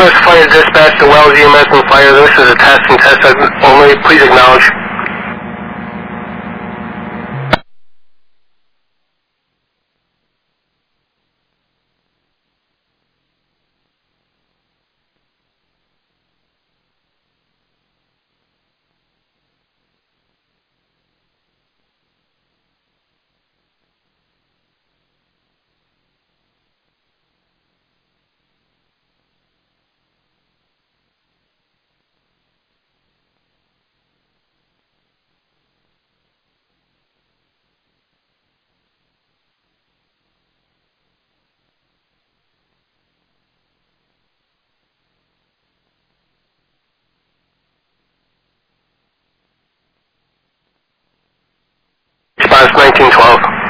U.S. Fire Dispatch to Wells EMS and Fire. This is a test and test only. Please acknowledge. Response 1912.